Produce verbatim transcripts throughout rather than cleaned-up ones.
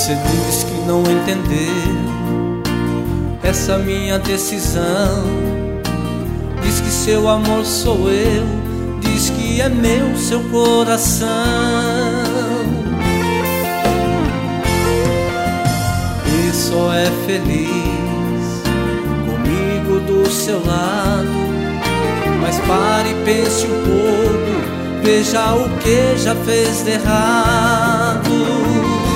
Você diz que não entendeu essa minha decisão. Diz que seu amor sou eu, diz que é meu seu coração. E só é feliz comigo do seu lado. Mas pare e pense um pouco, veja o que já fez de errado.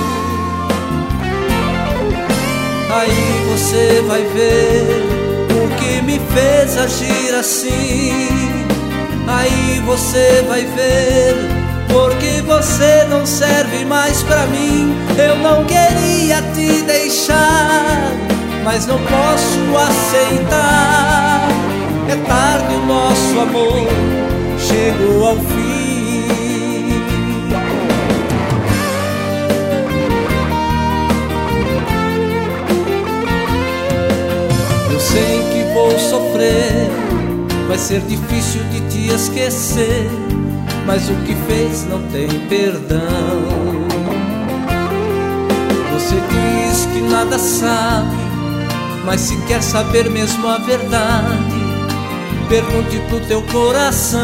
Aí você vai ver o que me fez agir assim. Aí você vai ver porque você não serve mais pra mim. Eu não queria te deixar, mas não posso aceitar. É tarde, o nosso amor chegou ao fim. Eu sei que vou sofrer, vai ser difícil de te esquecer, mas o que fez não tem perdão. Você diz que nada sabe, mas se quer saber mesmo a verdade, pergunte pro teu coração.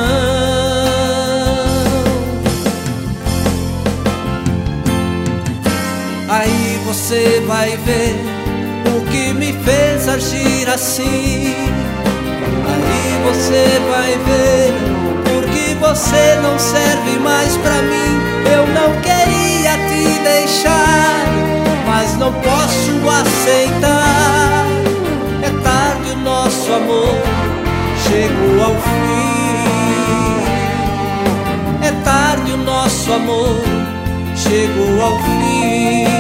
Aí você vai ver o que me fez agir assim. Aí você vai ver porque você não serve mais pra mim. Eu não queria te deixar, mas não posso aceitar. É tarde, o nosso amor chegou ao fim. É tarde, o nosso amor chegou ao fim.